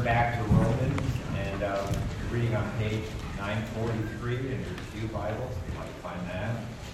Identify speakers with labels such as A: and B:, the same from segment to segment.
A: back to Romans, and you're reading on page 943 in your Pew Bibles. You might find that.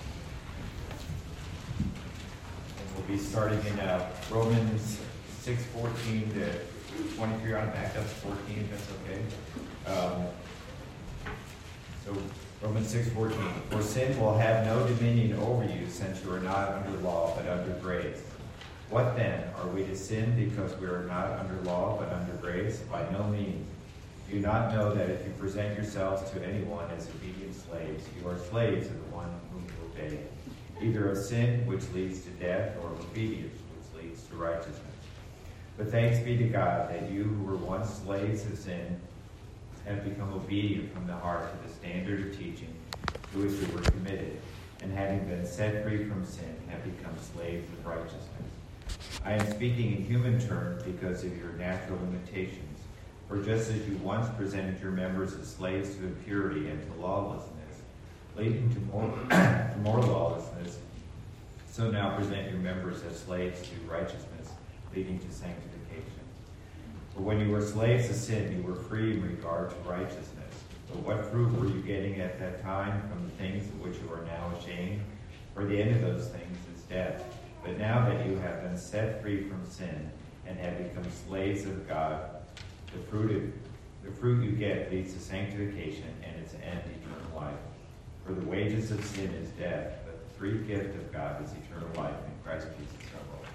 A: And we'll be starting in Romans 6:14 to 23 on back up to 14, if that's okay. So Romans 6:14. For sin will have no dominion over you, since you are not under law, but under grace. What then? Are we to sin because we are not under law, but under grace? By no means. Do you not know that if you present yourselves to anyone as obedient slaves, you are slaves of the one whom you obey, either of sin, which leads to death, or of obedience, which leads to righteousness. But thanks be to God that you who were once slaves of sin have become obedient from the heart to the standard of teaching to which you were committed, and having been set free from sin, have become slaves of righteousness. I am speaking in human terms because of your natural limitations. For just as you once presented your members as slaves to impurity and to lawlessness, leading to more lawlessness, so now present your members as slaves to righteousness, leading to sanctification. For when you were slaves to sin, you were free in regard to righteousness. But what fruit were you getting at that time from the things of which you are now ashamed? For the end of those things is death. But now that you have been set free from sin and have become slaves of God, the fruit you get leads to sanctification and its end, eternal life. For the wages of sin is death, but the free gift of God is eternal life in Christ Jesus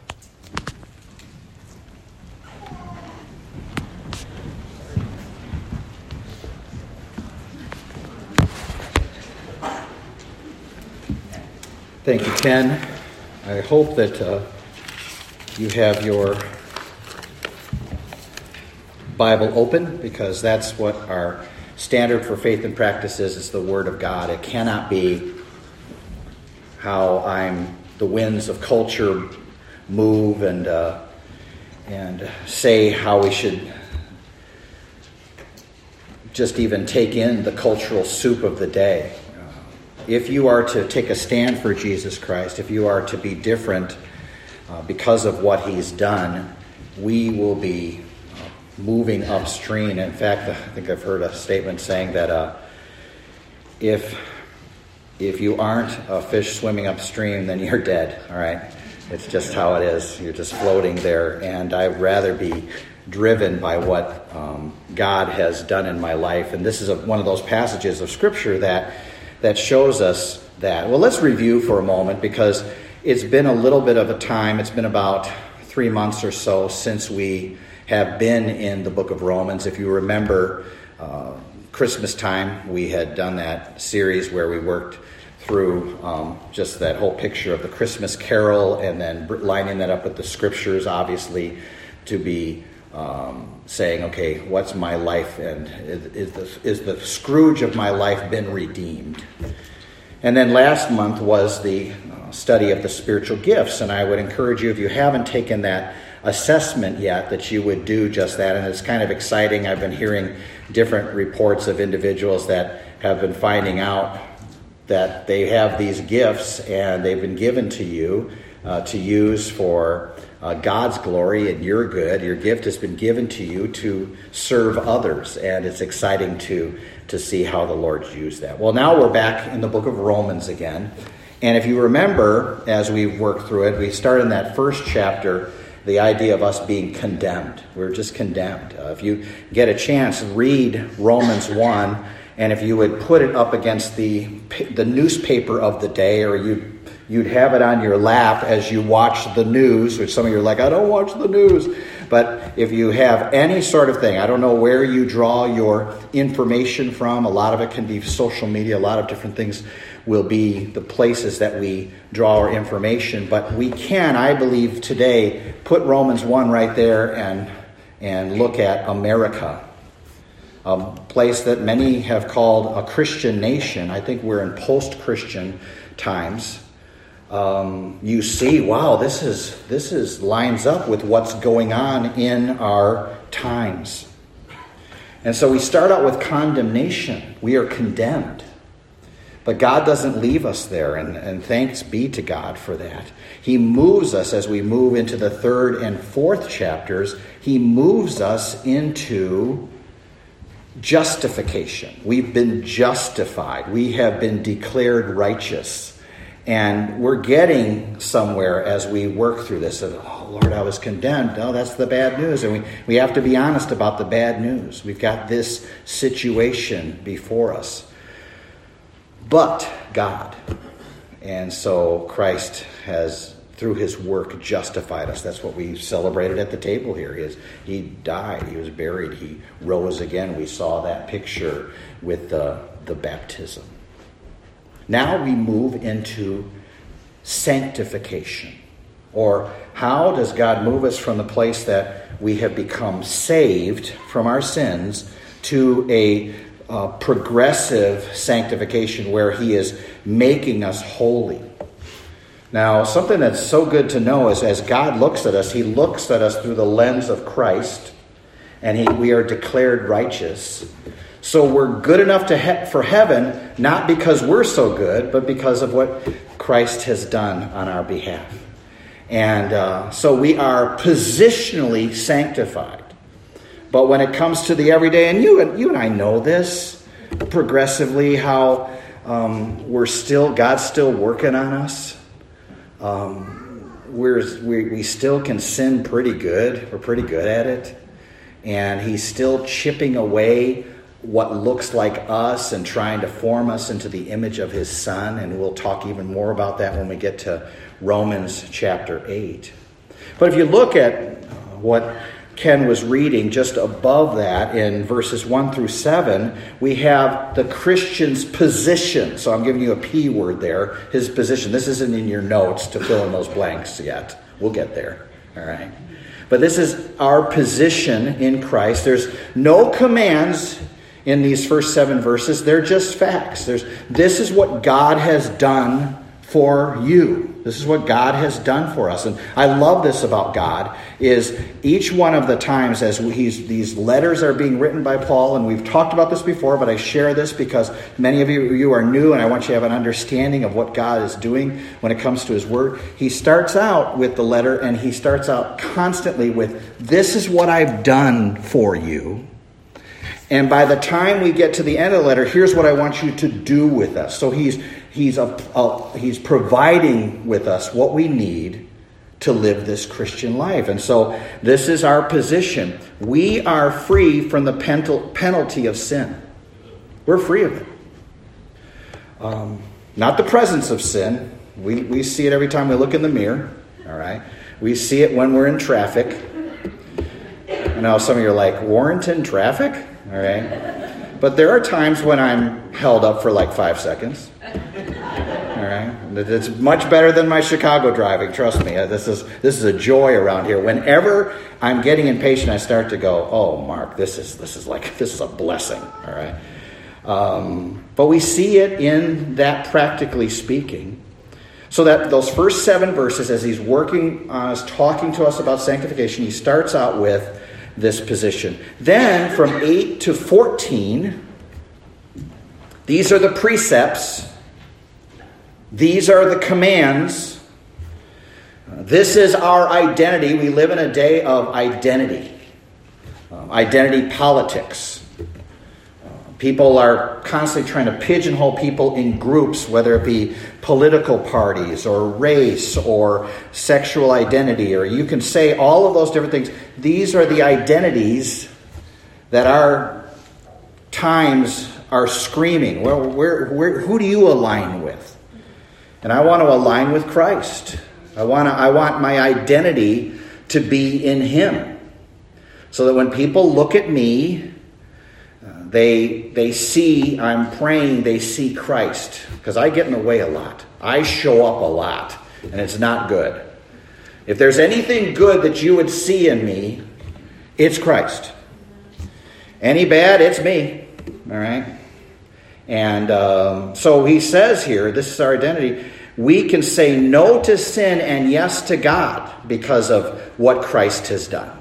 A: our Lord.
B: Thank you, Ken. I hope that you have your Bible open, because that's what our standard for faith and practice is. It's the Word of God. It cannot be how the winds of culture move and say how we should just even take in the cultural soup of the day. If you are to take a stand for Jesus Christ, if you are to be different because of what he's done, we will be moving upstream. In fact, I think I've heard a statement saying that if you aren't a fish swimming upstream, then you're dead, all right? It's just how it is. You're just floating there. And I'd rather be driven by what God has done in my life. And this is one of those passages of Scripture that shows us that. Well, let's review for a moment, because it's been a little bit of a time. It's been about 3 months or so since we have been in the book of Romans. If you remember, Christmas time, we had done that series where we worked through just that whole picture of the Christmas carol, and then lining that up with the Scriptures, obviously, to be saying, okay, what's my life, and is the Scrooge of my life been redeemed? And then last month was the study of the spiritual gifts, and I would encourage you, if you haven't taken that assessment yet, that you would do just that. And it's kind of exciting. I've been hearing different reports of individuals that have been finding out that they have these gifts, and they've been given to you to use for God's glory and your good. Your gift has been given to you to serve others, and it's exciting to see how the Lord's used that. Well, now we're back in the book of Romans again, and if you remember, as we worked through it, we started in that first chapter, the idea of us being condemned. We're just condemned. If you get a chance, read Romans 1, and if you would put it up against the newspaper of the day, or you'd have it on your lap as you watch the news, which some of you are like, I don't watch the news. But if you have any sort of thing, I don't know where you draw your information from. A lot of it can be social media. A lot of different things will be the places that we draw our information. But we can, I believe today, put Romans 1 right there and look at America, a place that many have called a Christian nation. I think we're in post-Christian times. You see, wow, this is lines up with what's going on in our times. And so we start out with condemnation. We are condemned. But God doesn't leave us there, and thanks be to God for that. He moves us as we move into the 3rd and 4th chapters. He moves us into justification. We've been justified. We have been declared righteous. And we're getting somewhere as we work through this. Oh, Lord, I was condemned. No, that's the bad news. And we have to be honest about the bad news. We've got this situation before us. But God. And so Christ has, through his work, justified us. That's what we celebrated at the table here. He died. He was buried. He rose again. We saw that picture with the baptism. Now we move into sanctification. Or how does God move us from the place that we have become saved from our sins to a progressive sanctification where he is making us holy? Now, something that's so good to know is as God looks at us, he looks at us through the lens of Christ, and we are declared righteous. So we're good enough for heaven, not because we're so good, but because of what Christ has done on our behalf. And so we are positionally sanctified. But when it comes to the everyday, and you and I know this progressively, how God's still working on us. We still can sin pretty good. We're pretty good at it. And he's still chipping away what looks like us and trying to form us into the image of his Son. And we'll talk even more about that when we get to Romans chapter 8. But if you look at what Ken was reading just above that in verses 1 through 7, we have the Christian's position. So I'm giving you a P word there, his position. This isn't in your notes to fill in those blanks yet. We'll get there. All right. But this is our position in Christ. There's no commands in these first 7 verses. They're just facts. This is what God has done for you. This is what God has done for us. And I love this about God, is each one of the times as these letters are being written by Paul, and we've talked about this before, but I share this because many of you are new, and I want you to have an understanding of what God is doing when it comes to his word. He starts out with the letter, and he starts out constantly with, this is what I've done for you. And by the time we get to the end of the letter, here's what I want you to do with us. So he's providing with us what we need to live this Christian life. And so this is our position. We are free from the penalty of sin. We're free of it. Not the presence of sin. We see it every time we look in the mirror. All right. We see it when we're in traffic. I know some of you are like, Warrenton traffic? All right. But there are times when I'm held up for like 5 seconds. All right. It's much better than my Chicago driving. Trust me. This is a joy around here. Whenever I'm getting impatient, I start to go, oh, Mark, this is a blessing. All right. But we see it in that, practically speaking. So that those first 7 verses, as he's working on us, talking to us about sanctification, he starts out with this position. Then from 8 to 14, these are the precepts. These are the commands. This is our identity. We live in a day of identity. Identity politics. People are constantly trying to pigeonhole people in groups, whether it be political parties or race or sexual identity, or you can say all of those different things. These are the identities that our times are screaming. Well, who do you align with? And I want to align with Christ. I want my identity to be in him. So that when people look at me, they see I'm praying, they see Christ. Because I get in the way a lot. I show up a lot. And it's not good. If there's anything good that you would see in me, it's Christ. Any bad, it's me. All right? And so he says here, this is our identity. We can say no to sin and yes to God because of what Christ has done.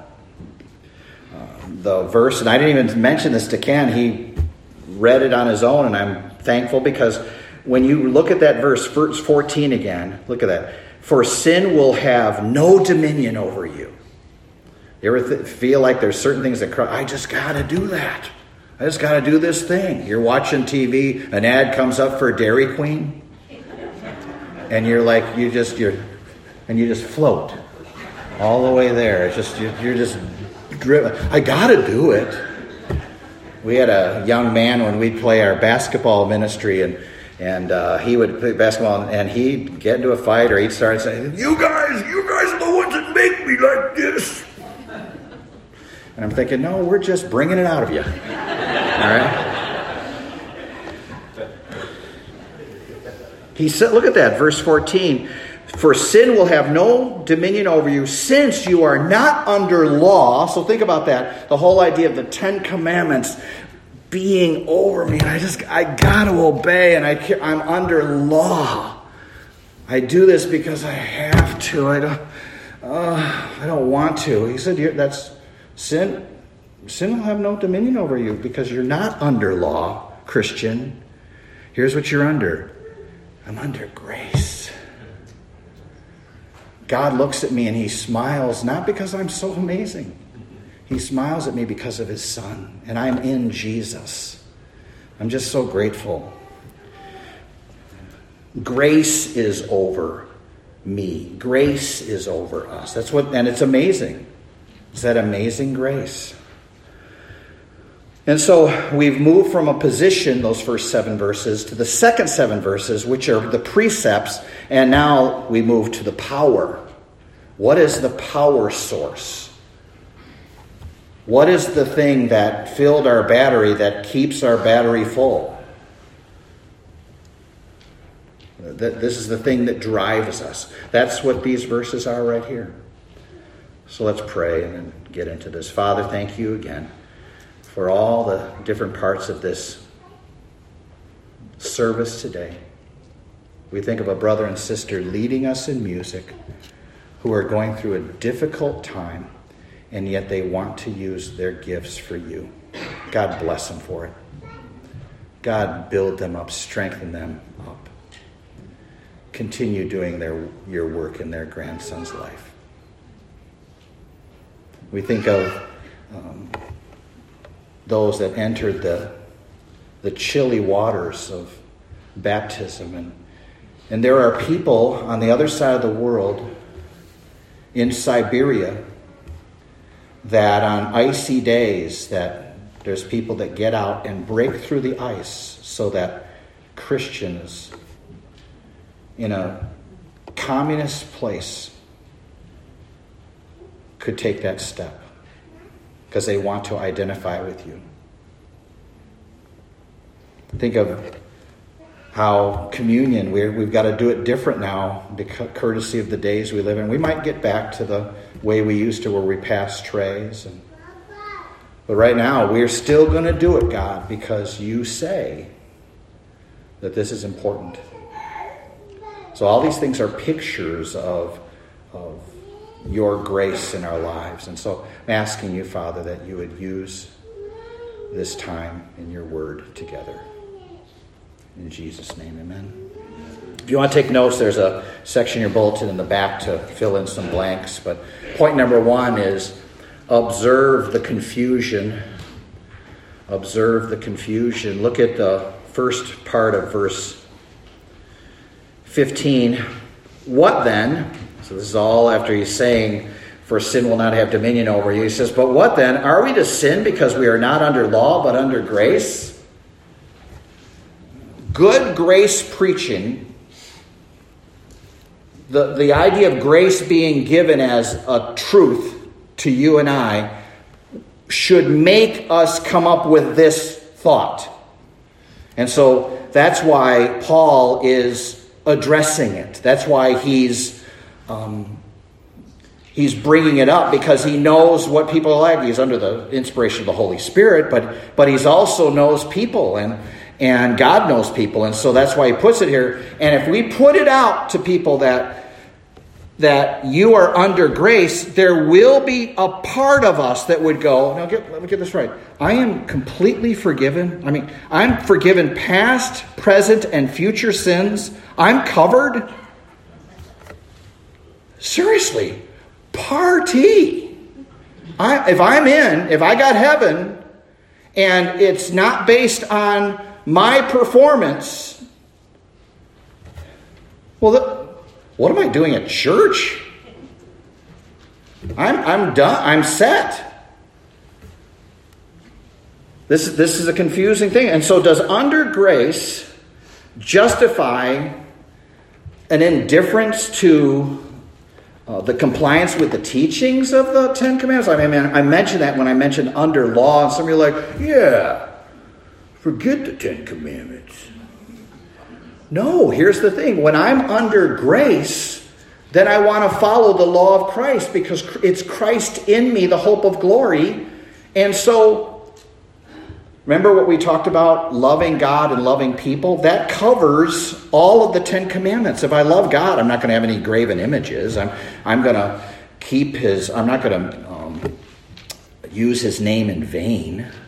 B: The verse, and I didn't even mention this to Ken, he read it on his own, and I'm thankful because when you look at that verse 14 again, look at that. For sin will have no dominion over you. You ever feel like there's certain things that I just got to do that. I just got to do this thing. You're watching TV, an ad comes up for Dairy Queen, and you're like, you just float all the way there. It's just you're just driven. I got to do it. We had a young man when we'd play our basketball ministry, and he would play basketball, and he'd get into a fight, or he'd start saying, "You guys are the ones that make me like this." And I'm thinking, no, we're just bringing it out of you. All right? He said, look at that, verse 14. For sin will have no dominion over you, since you are not under law. So think about that. The whole idea of the 10 Commandments being over me. I got to obey, and I'm under law. I do this because I have to. I don't want to. He said, that's sin. Sin will have no dominion over you because you're not under law, Christian. Here's what you're under. I'm under grace. God looks at me and he smiles, not because I'm so amazing. He smiles at me because of his Son, and I'm in Jesus. I'm just so grateful. Grace is over me. Grace is over us. And it's amazing. It's that amazing grace. And so we've moved from a position, those first 7 verses, to the second 7 verses, which are the precepts, and now we move to the power. What is the power source? What is the thing that filled our battery, that keeps our battery full? This is the thing that drives us. That's what these verses are right here. So let's pray and then get into this. Father, thank you again for all the different parts of this service today. We think of a brother and sister leading us in music who are going through a difficult time, and yet they want to use their gifts for you. God bless them for it. God build them up, strengthen them up. Continue doing your work in their grandson's life. We think of those that entered the chilly waters of baptism. And there are people on the other side of the world in Siberia that on icy days that there's people that get out and break through the ice so that Christians in a communist place could take that step because they want to identify with you. Think of how communion, we've got to do it different now because courtesy of the days we live in. We might get back to the way we used to where we pass trays. But right now, we're still going to do it, God, because you say that this is important. So all these things are pictures of your grace in our lives. And so I'm asking you, Father, that you would use this time in your word together. In Jesus' name, amen. If you want to take notes, there's a section in your bulletin in the back to fill in some blanks. But point number 1 is observe the confusion. Observe the confusion. Look at the first part of verse 15. What then? So this is all after he's saying, for sin will not have dominion over you. He says, but what then? Are we to sin because we are not under law but under grace? Good grace preaching, the idea of grace being given as a truth to you and I, should make us come up with this thought. And so that's why Paul is addressing it. That's why he's bringing it up, because he knows what people are like. He's under the inspiration of the Holy Spirit, but he also knows people, and God knows people. And so that's why he puts it here. And if we put it out to people that that you are under grace, there will be a part of us that would go, now let me get this right. I am completely forgiven. I mean, I'm forgiven past, present, and future sins. I'm covered. Seriously, party. If I got heaven, and it's not based on my performance, well, what am I doing at church? I'm done. I'm set. This is a confusing thing. And so does under grace justify an indifference to the compliance with the teachings of the Ten Commandments? I mean, I mentioned that when I mentioned under law, and some of you are like, yeah, forget the Ten Commandments. No, here's the thing. When I'm under grace, then I want to follow the law of Christ because it's Christ in me, the hope of glory. And so, remember what we talked about, loving God and loving people? That covers all of the Ten Commandments. If I love God, I'm not going to have any graven images. I'm going to keep I'm not going to use his name in vain. I'm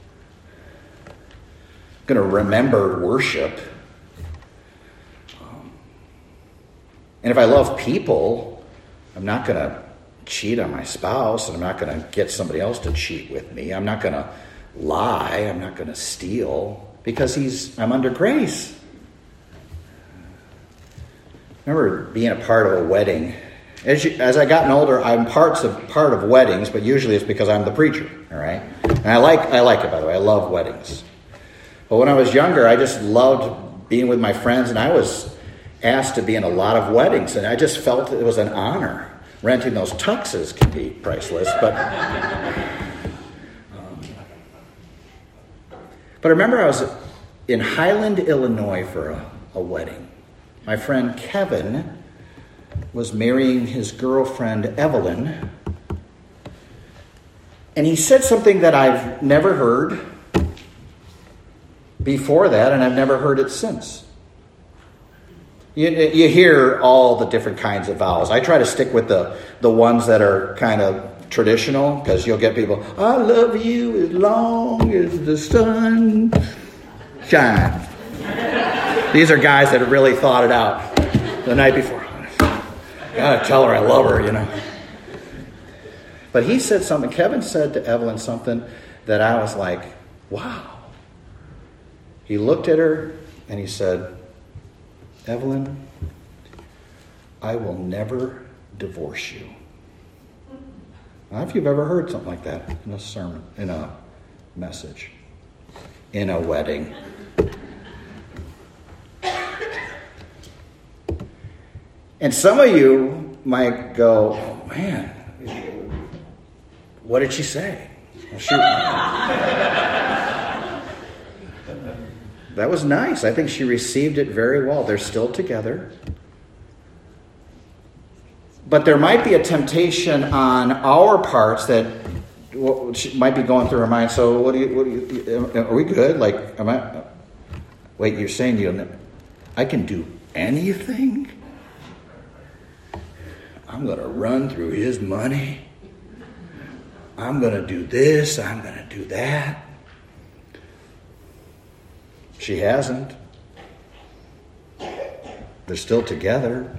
B: going to remember worship. And if I love people, I'm not going to cheat on my spouse, and I'm not going to get somebody else to cheat with me. I'm not going to lie. I'm not going to steal because I'm under grace. I remember being a part of a wedding. As I gotten older, I'm part of weddings, but usually it's because I'm the preacher. All right, and I like it, by the way. I love weddings. But when I was younger, I just loved being with my friends, and I was asked to be in a lot of weddings, and I just felt it was an honor. Renting those tuxes can be priceless, but I remember I was in Highland, Illinois for a wedding. My friend Kevin was marrying his girlfriend Evelyn, and he said something that I've never heard before that, and I've never heard it since. You hear all the different kinds of vows. I try to stick with the ones that are kind of traditional, because you'll get people, I love you as long as the sun shines. These are guys that have really thought it out the night before. Gotta tell her I love her, you know. But he said something, Kevin said to Evelyn something that I was like, wow. He looked at her and he said, Evelyn, I will never divorce you. I don't know if you've ever heard something like that in a sermon, in a message, in a wedding. And some of you might go, oh, man, what did she say? That was nice. I think she received it very well. They're still together. But there might be a temptation on our parts that might be going through our mind. So are we good? Like, wait, you're saying I can do anything? I'm going to run through his money. I'm going to do this. I'm going to do that. She hasn't. They're still together.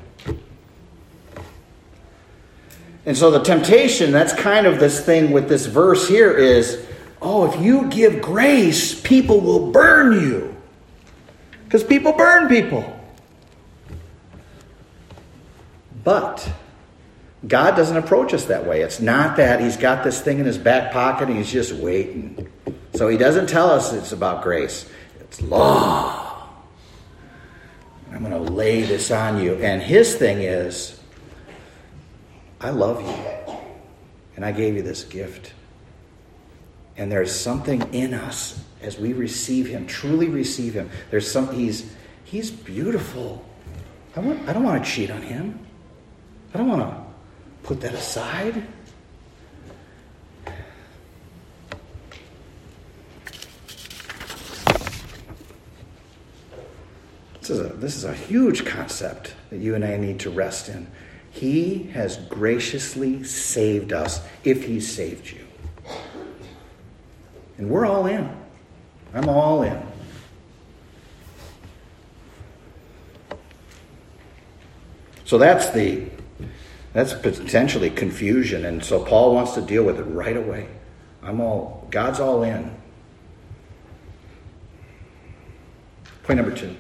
B: And so the temptation, that's kind of this thing with this verse here is, if you give grace, people will burn you. Because people burn people. But God doesn't approach us that way. It's not that he's got this thing in his back pocket and he's just waiting. So he doesn't tell us it's about grace. It's law. I'm going to lay this on you. And his thing is, I love you. And I gave you this gift. And there's something in us as we receive him, truly receive him. There's something, he's beautiful. I don't want to cheat on him. I don't want to put that aside. This is a huge concept that you and I need to rest in. He has graciously saved us if He saved you. And we're all in. I'm all in. So that's potentially confusion. And so Paul wants to deal with it right away. God's all in. Point number 2.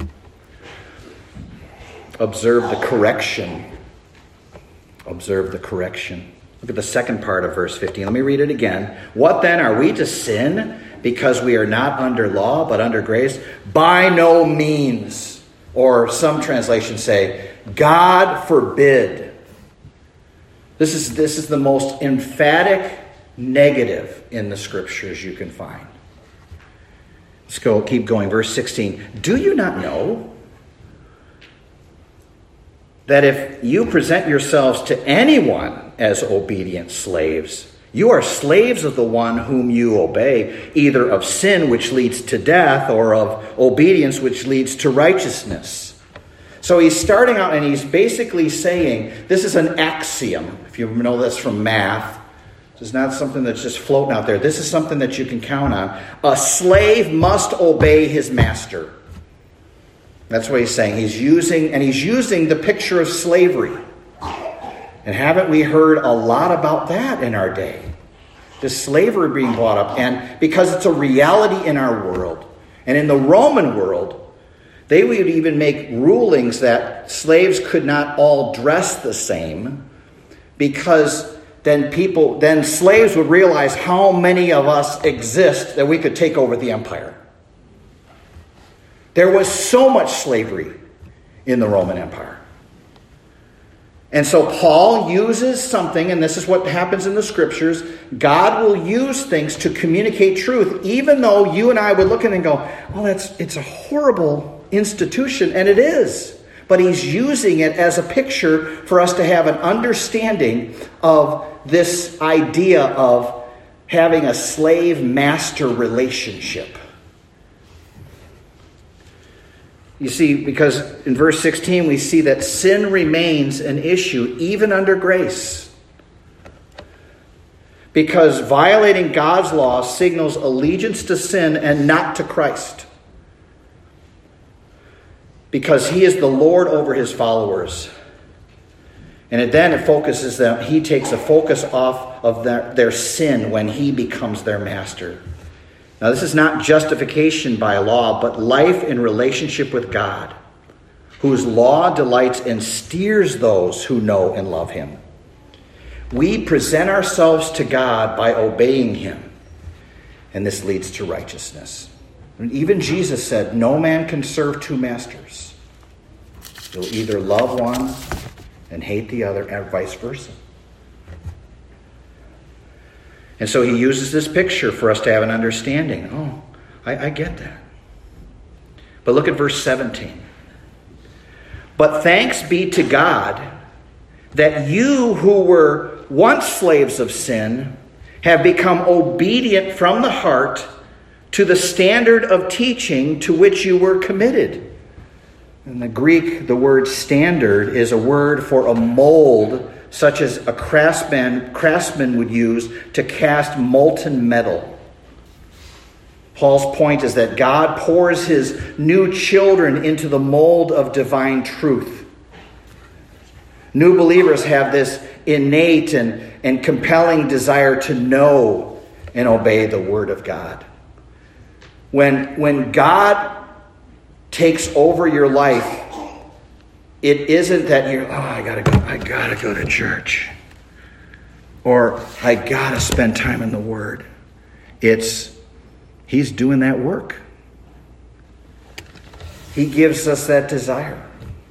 B: Observe the correction. Observe the correction. Look at the second part of verse 15. Let me read it again. What then, are we to sin because we are not under law but under grace? By no means. Or some translations say, God forbid. This is the most emphatic negative in the scriptures you can find. Let's keep going. Verse 16. Do you not know that if you present yourselves to anyone as obedient slaves, you are slaves of the one whom you obey, either of sin which leads to death or of obedience which leads to righteousness? So he's starting out and he's basically saying, this is an axiom. If you know this from math, this is not something that's just floating out there. This is something that you can count on. A slave must obey his master. That's what he's saying. He's using the picture of slavery. And haven't we heard a lot about that in our day? This slavery being brought up. And because it's a reality in our world. And in the Roman world, they would even make rulings that slaves could not all dress the same, because then slaves would realize how many of us exist that we could take over the empire. There was so much slavery in the Roman Empire. And so Paul uses something, and this is what happens in the scriptures. God will use things to communicate truth, even though you and I would look at it and go, well, it's a horrible institution, and it is. But he's using it as a picture for us to have an understanding of this idea of having a slave-master relationship. You see, because in verse 16 we see that sin remains an issue even under grace. Because violating God's law signals allegiance to sin and not to Christ. Because he is the Lord over his followers. And then it focuses them, he takes a focus off of their sin when he becomes their master. Now, this is not justification by law, but life in relationship with God, whose law delights and steers those who know and love him. We present ourselves to God by obeying him, and this leads to righteousness. And even Jesus said, no man can serve two masters. You'll either love one and hate the other, and vice versa. And so he uses this picture for us to have an understanding. Oh, I get that. But look at verse 17. But thanks be to God that you who were once slaves of sin have become obedient from the heart to the standard of teaching to which you were committed. In the Greek, the word standard is a word for a mold such as a craftsman would use to cast molten metal. Paul's point is that God pours his new children into the mold of divine truth. New believers have this innate and compelling desire to know and obey the Word of God. When God takes over your life, it isn't that you're, I gotta go to church. Or I gotta spend time in the Word. It's, he's doing that work. He gives us that desire.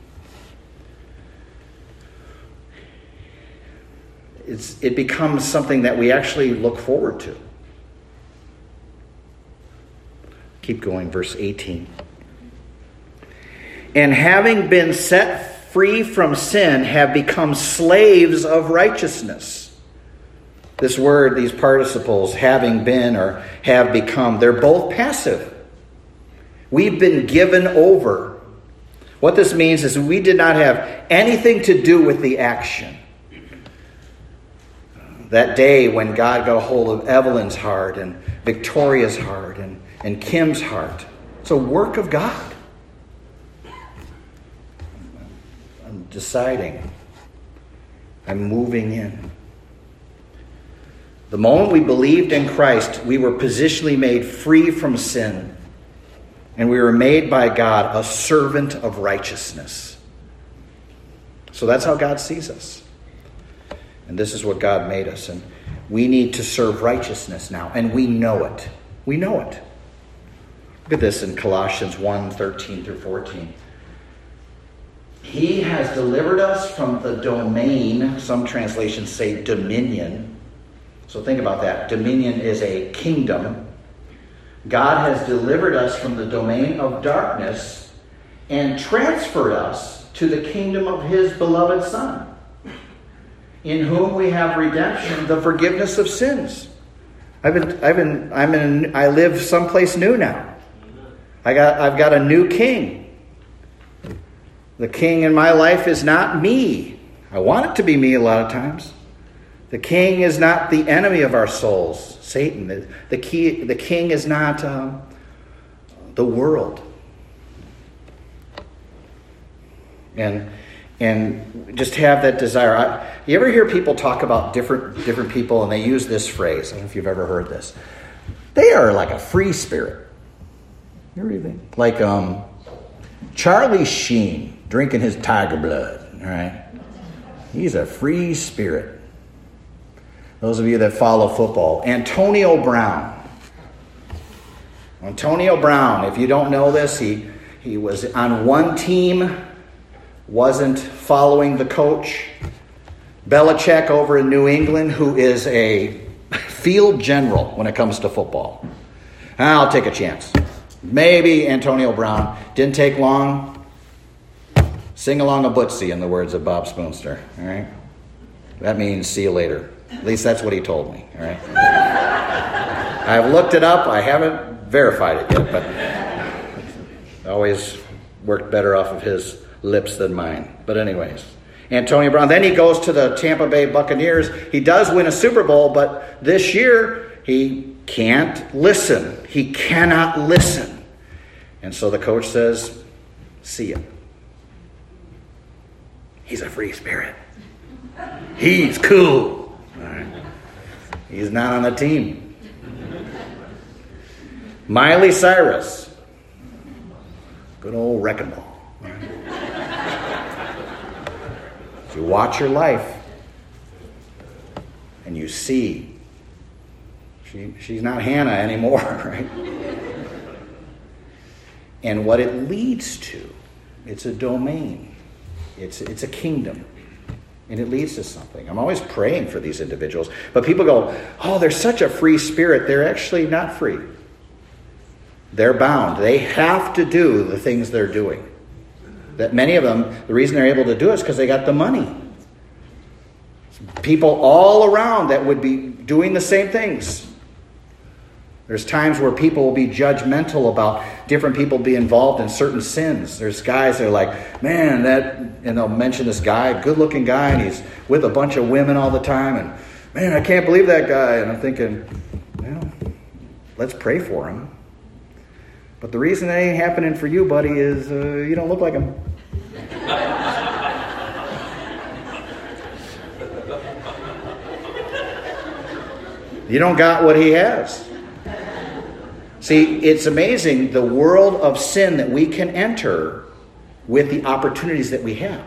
B: It becomes something that we actually look forward to. Keep going, verse 18. And having been set free from sin, have become slaves of righteousness. This word, these participles, having been or have become, they're both passive. We've been given over. What this means is we did not have anything to do with the action. That day when God got a hold of Evelyn's heart and Victoria's heart and Kim's heart. It's a work of God. I'm deciding. I'm moving in. The moment we believed in Christ, we were positionally made free from sin. And we were made by God a servant of righteousness. So that's how God sees us. And this is what God made us. And we need to serve righteousness now. And we know it. We know it. Look at this in Colossians 1:13-14. He has delivered us from the domain, some translations say dominion. So think about that. Dominion is a kingdom. God has delivered us from the domain of darkness and transferred us to the kingdom of his beloved Son, in whom we have redemption, the forgiveness of sins. I live someplace new now. I've got a new king. The king in my life is not me. I want it to be me a lot of times. The king is not the enemy of our souls, Satan. The king is not the world. And just have that desire. You ever hear people talk about different people and they use this phrase? I don't know if you've ever heard this. They are like a free spirit. You ever think? Like Charlie Sheen drinking his tiger blood. All right, he's a free spirit. Those of you that follow football, Antonio Brown. Antonio Brown, if you don't know this, he was on one team, wasn't following the coach. Belichick over in New England, who is a field general when it comes to football. I'll take a chance. Maybe Antonio Brown. Didn't take long. Sing along a Bootsy, in the words of Bob Spoonster. All right? That means see you later. At least that's what he told me. All right? I've looked it up. I haven't verified it yet, but always worked better off of his lips than mine. But anyways, Antonio Brown. Then he goes to the Tampa Bay Buccaneers. He does win a Super Bowl, but this year he can't listen. He cannot listen. And so the coach says, see ya. He's a free spirit. He's cool. All right. He's not on the team. Miley Cyrus. Good old wrecking ball. You watch her life and you see she's not Hannah anymore, right? And what it leads to, it's a domain. It's a kingdom. And it leads to something. I'm always praying for these individuals. But people go, oh, they're such a free spirit. They're actually not free. They're bound. They have to do the things they're doing. That many of them, the reason they're able to do it is because they got the money. People all around that would be doing the same things. There's times where people will be judgmental about different people being involved in certain sins. There's guys that are like, man, and they'll mention this guy, good-looking guy, and he's with a bunch of women all the time, and man, I can't believe that guy. And I'm thinking, well, let's pray for him. But the reason that ain't happening for you, buddy, is you don't look like him. You don't got what he has. See, it's amazing the world of sin that we can enter with the opportunities that we have.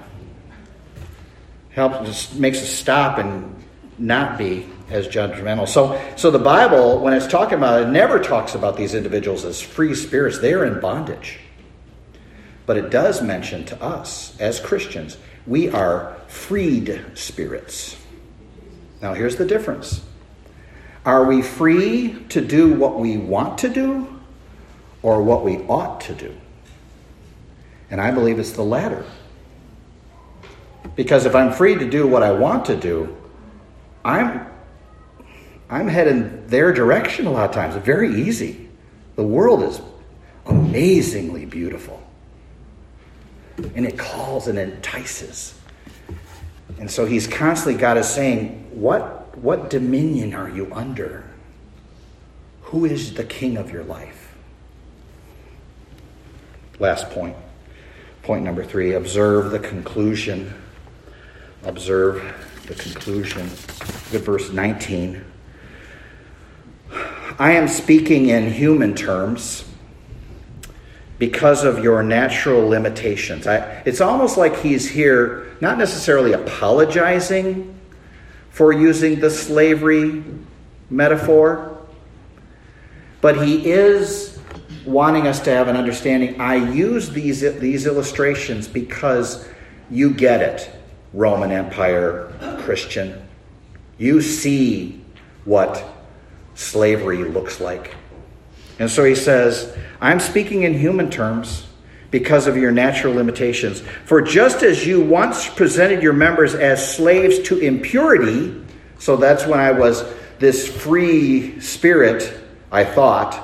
B: Makes us stop and not be as judgmental. So the Bible, when it's talking about it, never talks about these individuals as free spirits. They are in bondage. But it does mention to us, as Christians, we are freed spirits. Now, here's the difference. Are we free to do what we want to do or what we ought to do? And I believe it's the latter. Because if I'm free to do what I want to do, I'm heading their direction a lot of times. It's very easy. The world is amazingly beautiful. and it calls and entices. And so he's constantly got us saying, what dominion are you under? Who is the king of your life? Last point. Point number 3, observe the conclusion. Observe the conclusion. Look at verse 19. I am speaking in human terms because of your natural limitations. It's almost like he's here not necessarily apologizing for using the slavery metaphor, but he is wanting us to have an understanding. I use these illustrations because you get it, Roman Empire Christian. You see what slavery looks like. And so he says, I'm speaking in human terms because of your natural limitations. For just as you once presented your members as slaves to impurity, so that's when I was this free spirit, I thought.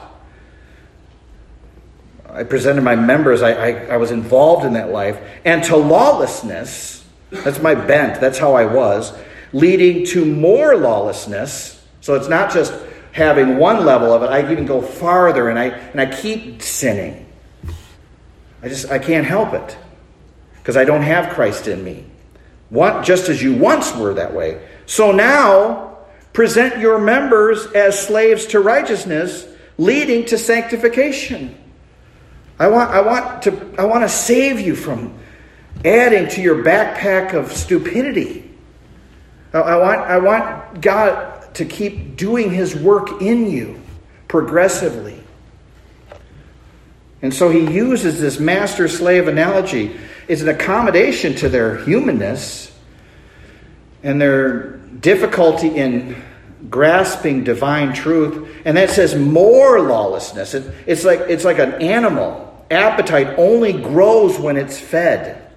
B: I presented my members, I was involved in that life. And to lawlessness, that's my bent, that's how I was, leading to more lawlessness. So it's not just having one level of it, I even go farther and I keep sinning. I can't help it because I don't have Christ in me. Just as you once were that way. So now present your members as slaves to righteousness, leading to sanctification. I want to save you from adding to your backpack of stupidity. I want God to keep doing his work in you progressively. And so he uses this master-slave analogy. It's an accommodation to their humanness and their difficulty in grasping divine truth. And that says more lawlessness. It's like an animal. Appetite only grows when it's fed.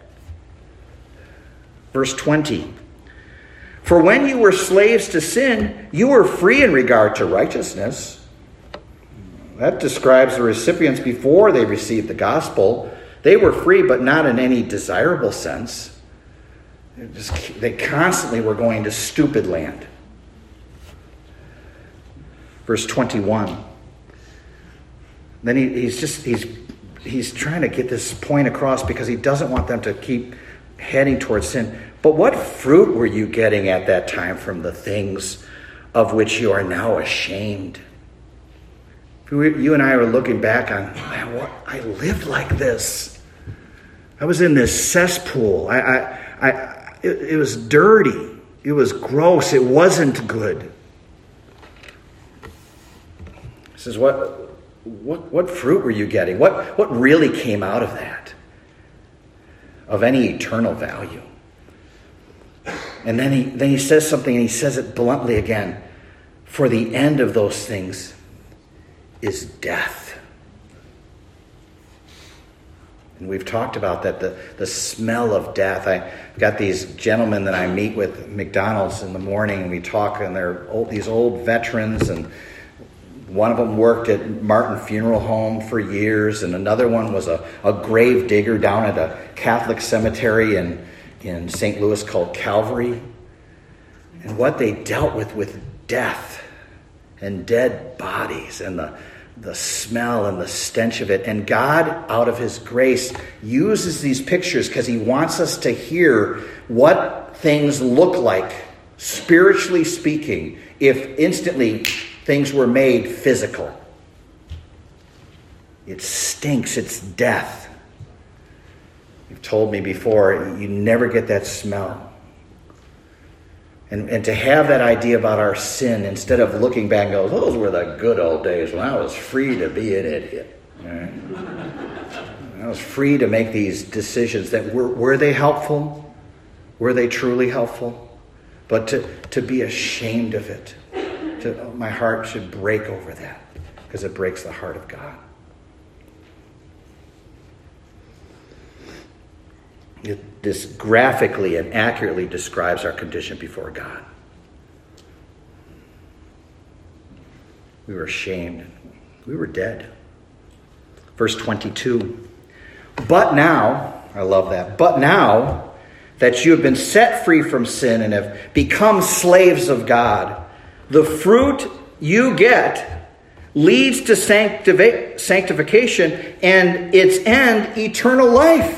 B: Verse 20. For when you were slaves to sin, you were free in regard to righteousness. That describes the recipients before they received the gospel. They were free, but not in any desirable sense. They constantly were going to stupid land. Verse 21. Then he's trying to get this point across because he doesn't want them to keep heading towards sin. But what fruit were you getting at that time from the things of which you are now ashamed? You and I are looking back on, I lived like this. I was in this cesspool. It was dirty. It was gross. It wasn't good. He says, what fruit were you getting? What really came out of that? Of any eternal value? And then he says something, and he says it bluntly again. For the end of those things is death. And we've talked about that, the smell of death. I've got these gentlemen that I meet with at McDonald's in the morning, and we talk, and they're these old veterans, and one of them worked at Martin Funeral Home for years, and another one was a grave digger down at a Catholic cemetery in St. Louis called Calvary. And what they dealt with death and dead bodies and the smell and the stench of it. And God, out of his grace, uses these pictures because he wants us to hear what things look like, spiritually speaking, if instantly things were made physical. It stinks. It's death. You've told me before, you never get that smell. And to have that idea about our sin, instead of looking back and go, those were the good old days when I was free to be an idiot. Right? I was free to make these decisions that were they helpful? Were they truly helpful? But to be ashamed of it. My heart should break over that because it breaks the heart of God. This graphically and accurately describes our condition before God. We were ashamed. We were dead. Verse 22. But now, I love that. But now that you have been set free from sin and have become slaves of God, the fruit you get leads to sanctification and its end, eternal life.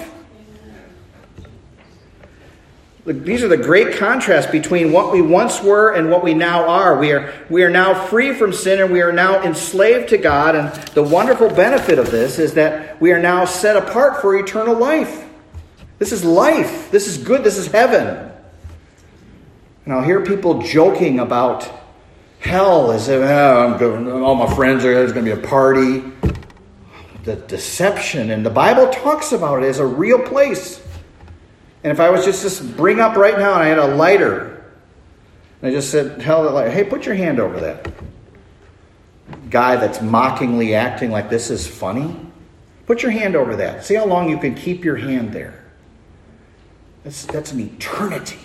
B: These are the great contrasts between what we once were and what we now are. We are now free from sin and we are now enslaved to God. And the wonderful benefit of this is that we are now set apart for eternal life. This is life. This is good. This is heaven. And I'll hear people joking about hell as if all my friends are, there's going to be a party. The deception. And the Bible talks about it as a real place. And if I was just to bring up right now and I had a lighter, and I just said, held it like, hey, put your hand over that guy that's mockingly acting like this is funny. Put your hand over that. See how long you can keep your hand there. That's an eternity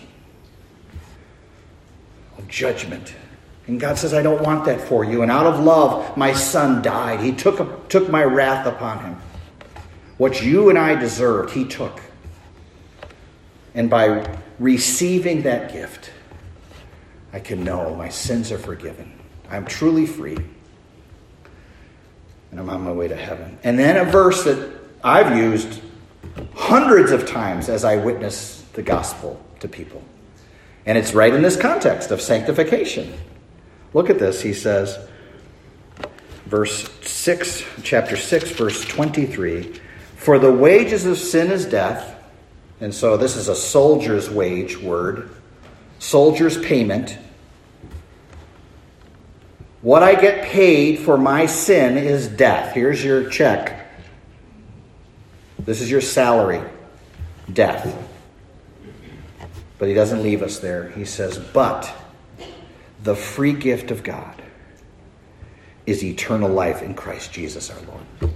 B: of judgment. And God says, I don't want that for you. And out of love, my son died. He took my wrath upon him. What you and I deserved, he took. And by receiving that gift, I can know my sins are forgiven. I'm truly free. And I'm on my way to heaven. And then a verse that I've used hundreds of times as I witness the gospel to people. And it's right in this context of sanctification. Look at this. He says, chapter 6, verse 23, for the wages of sin is death. And so this is a soldier's wage word. Soldier's payment. What I get paid for my sin is death. Here's your check. This is your salary. Death. But he doesn't leave us there. He says, but the free gift of God is eternal life in Christ Jesus our Lord.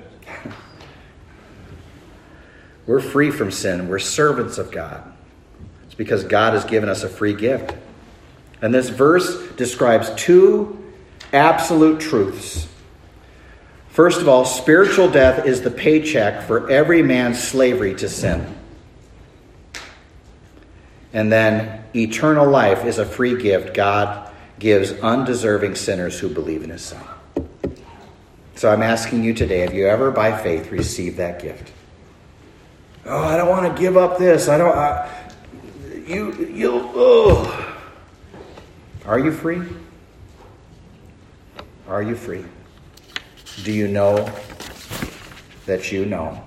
B: We're free from sin. We're servants of God. It's because God has given us a free gift. And this verse describes two absolute truths. First of all, spiritual death is the paycheck for every man's slavery to sin. And then eternal life is a free gift God gives undeserving sinners who believe in his Son. So I'm asking you today, have you ever by faith received that gift? Oh, I don't want to give up this. Are you free? Are you free? Do you know that you know?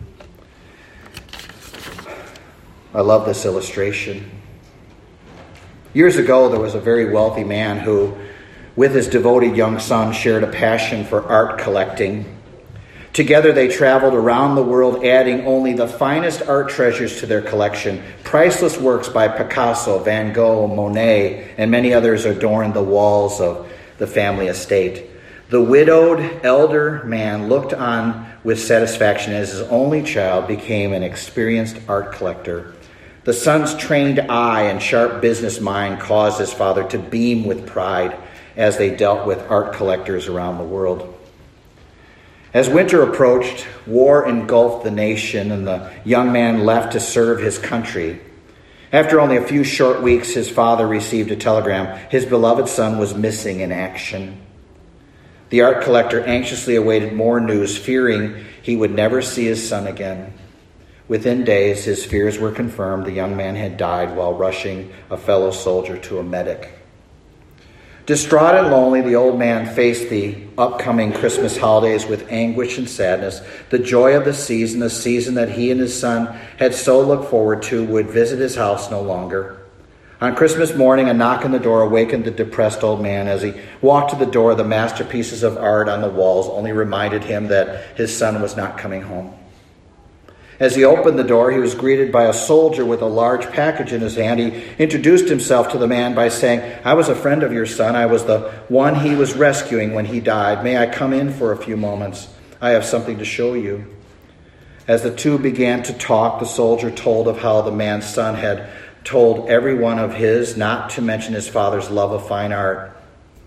B: I love this illustration. Years ago, there was a very wealthy man who, with his devoted young son, shared a passion for art collecting. Together they traveled around the world, adding only the finest art treasures to their collection. Priceless works by Picasso, Van Gogh, Monet, and many others adorned the walls of the family estate. The widowed elder man looked on with satisfaction as his only child became an experienced art collector. The son's trained eye and sharp business mind caused his father to beam with pride as they dealt with art collectors around the world. As winter approached, war engulfed the nation, and the young man left to serve his country. After only a few short weeks, his father received a telegram. His beloved son was missing in action. The art collector anxiously awaited more news, fearing he would never see his son again. Within days, his fears were confirmed. The young man had died while rushing a fellow soldier to a medic. Distraught and lonely, the old man faced the upcoming Christmas holidays with anguish and sadness. The joy of the season that he and his son had so looked forward to, would visit his house no longer. On Christmas morning, a knock on the door awakened the depressed old man. As he walked to the door, the masterpieces of art on the walls only reminded him that his son was not coming home. As he opened the door, he was greeted by a soldier with a large package in his hand. He introduced himself to the man by saying, "I was a friend of your son. I was the one he was rescuing when he died. May I come in for a few moments? I have something to show you." As the two began to talk, the soldier told of how the man's son had told everyone of his, not to mention his father's love of fine art.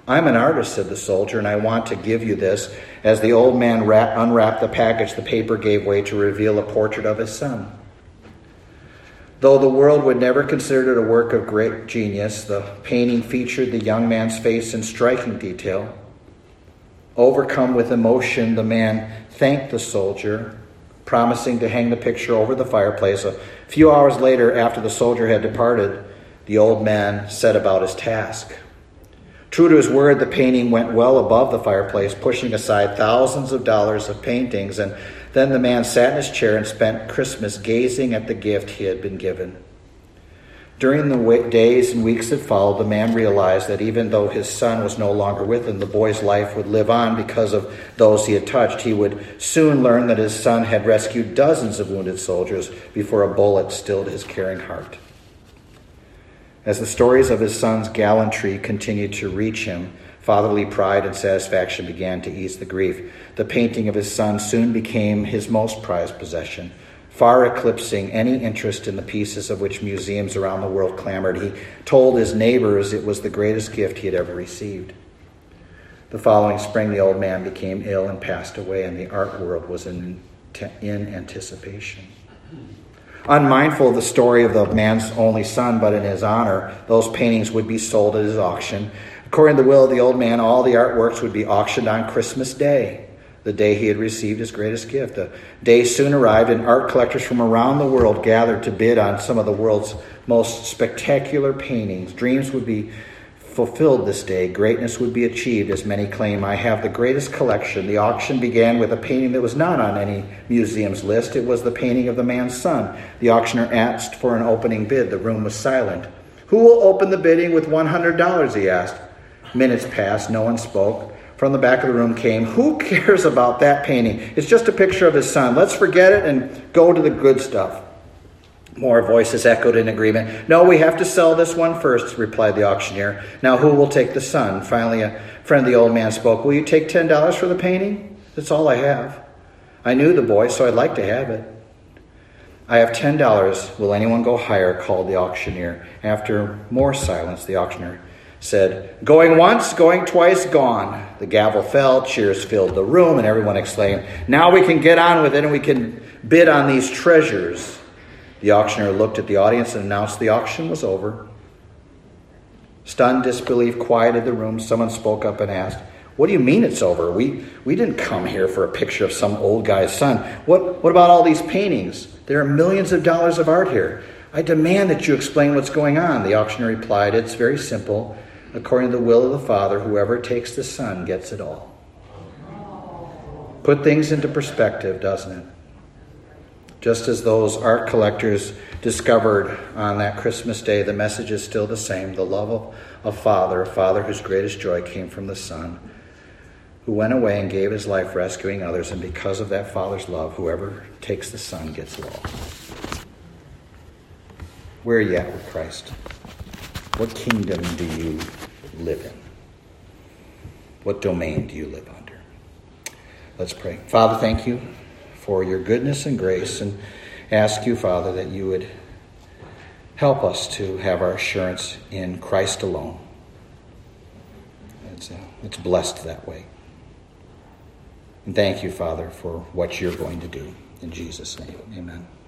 B: I'm an artist, said the soldier, and I want to give you this. As the old man unwrapped the package, the paper gave way to reveal a portrait of his son. Though the world would never consider it a work of great genius, the painting featured the young man's face in striking detail. Overcome with emotion, the man thanked the soldier, promising to hang the picture over the fireplace. A few hours later, after the soldier had departed, the old man set about his task. True to his word, the painting went well above the fireplace, pushing aside thousands of dollars of paintings, and then the man sat in his chair and spent Christmas gazing at the gift he had been given. During the days and weeks that followed, the man realized that even though his son was no longer with him, the boy's life would live on because of those he had touched. He would soon learn that his son had rescued dozens of wounded soldiers before a bullet stilled his caring heart. As the stories of his son's gallantry continued to reach him, fatherly pride and satisfaction began to ease the grief. The painting of his son soon became his most prized possession, far eclipsing any interest in the pieces of which museums around the world clamored. He told his neighbors it was the greatest gift he had ever received. The following spring, the old man became ill and passed away, and the art world was in anticipation. Unmindful of the story of the man's only son, but in his honor, those paintings would be sold at his auction. According to the will of the old man, all the artworks would be auctioned on Christmas Day, the day he had received his greatest gift. The day soon arrived, and art collectors from around the world gathered to bid on some of the world's most spectacular paintings. Dreams would be fulfilled this day. Greatness would be achieved, as many claim. I have the greatest collection. The auction began with a painting that was not on any museum's list. It was the painting of the man's son. The auctioneer asked for an opening bid. The room was silent. Who will open the bidding with $100, he asked. Minutes passed. No one spoke. From the back of the room came, who cares about that painting? It's just a picture of his son. Let's forget it and go to the good stuff. More voices echoed in agreement. No, we have to sell this one first, replied the auctioneer. Now who will take the son? Finally, a friend of the old man spoke. Will you take $10 for the painting? That's all I have. I knew the boy, so I'd like to have it. I have $10. Will anyone go higher? Called the auctioneer. After more silence, the auctioneer said, going once, going twice, gone. The gavel fell, cheers filled the room, and everyone exclaimed, now we can get on with it and we can bid on these treasures. The auctioneer looked at the audience and announced the auction was over. Stunned disbelief quieted the room. Someone spoke up and asked, what do you mean it's over? We didn't come here for a picture of some old guy's son. What about all these paintings? There are millions of dollars of art here. I demand that you explain what's going on. The auctioneer replied, it's very simple. According to the will of the Father, whoever takes the Son gets it all. Put things into perspective, doesn't it? Just as those art collectors discovered on that Christmas day, the message is still the same. The love of a Father whose greatest joy came from the Son, who went away and gave his life rescuing others. And because of that Father's love, whoever takes the Son gets it all. Where are you at with Christ? What kingdom do you live in? What domain do you live under? Let's pray. Father, thank you for your goodness and grace, and ask you, Father, that you would help us to have our assurance in Christ alone. It's blessed that way. And thank you, Father, for what you're going to do. In Jesus' name, amen.